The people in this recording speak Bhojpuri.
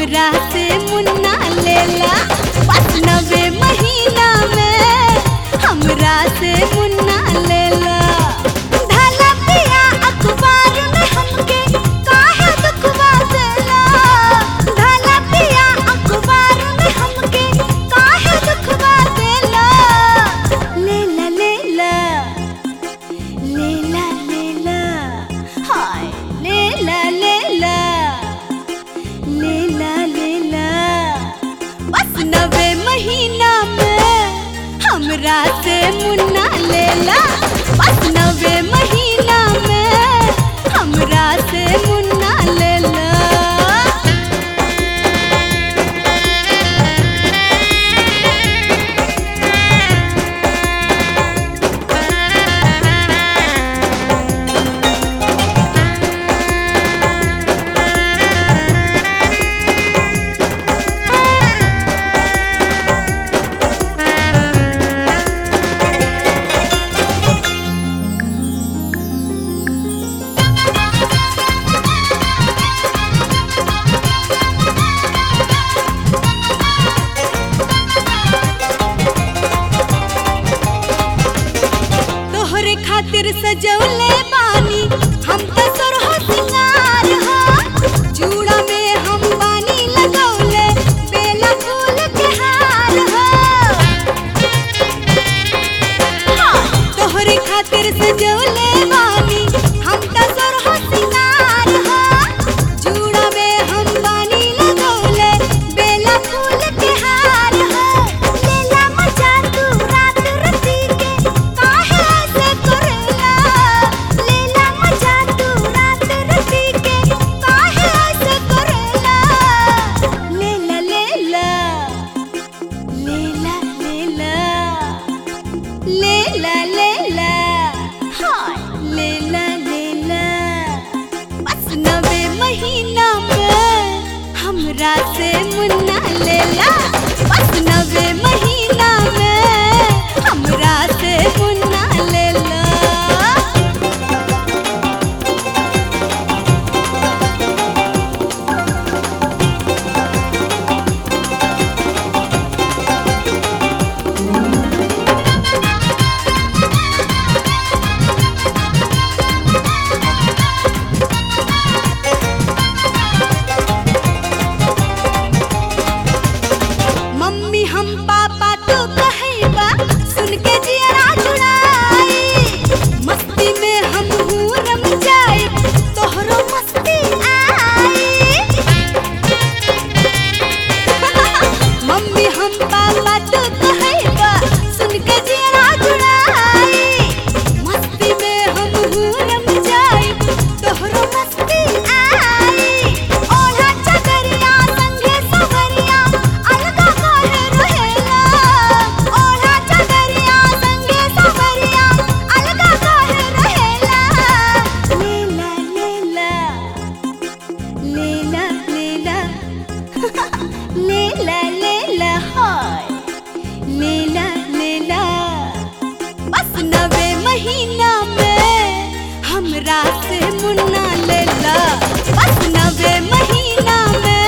हमरा से मुन्ना लेला। बस 9वें महीना में हमरा से मुन्ना लेला। ढाला पिया अखबार में हमके काहे दुखवा देला। ढाला पिया अखबार में हमके काहे दुखवा देला। लेला लेला लेला लेला हाय लेला लेला लेला लेला। बस 9वें महीना में हमरा से मुन्ना लेला। बस 9वें महीना में हमरा से मुन्ना लेला। तोहरे खातिर सजौले बानी हम त सोरहो सिंगार हो। चूड़ा में हम बानी लगौले बेला फूल के हार हो। तोहरे खातिर सजौले बानी हम त सोरहो सिंगार हो। चूड़ा में हम बानी लगौले बेला फूल के हार हो। लेला मजा तू रात रती के काहे ऐसे करेला। लेला मजा तू रात रती के काहे ऐसे करेला। लेला लेला लेला लेला लेला लेला हाय लेला लेला। बस 9वें महीना में हमरा से मुन्ना लेला। बस 9वें महीना में हमरा से मुन्ना लेला। मम्मी हम पापा तो कहैबा सुन के जियरा जुड़ाई। मस्ती में हम रम जाए तोहरो मस्ती आई। मम्मी हम पापा तो कहैबा सुन के जियरा जुड़ाई। मस्ती में हम रम जाए तोहरो मस्ती आई। ओढ़ा चदरिया संगे सवरिया अलगा काहे रहेला। ओढ़ा चदरिया संगे सवरिया अलगा काहे रहेला। लेला लेला लेला लेला लेला लेला हाय लेला लेला। बस 9वें महीना में हमरा से मुन्ना लेला। बस 9वें महीना में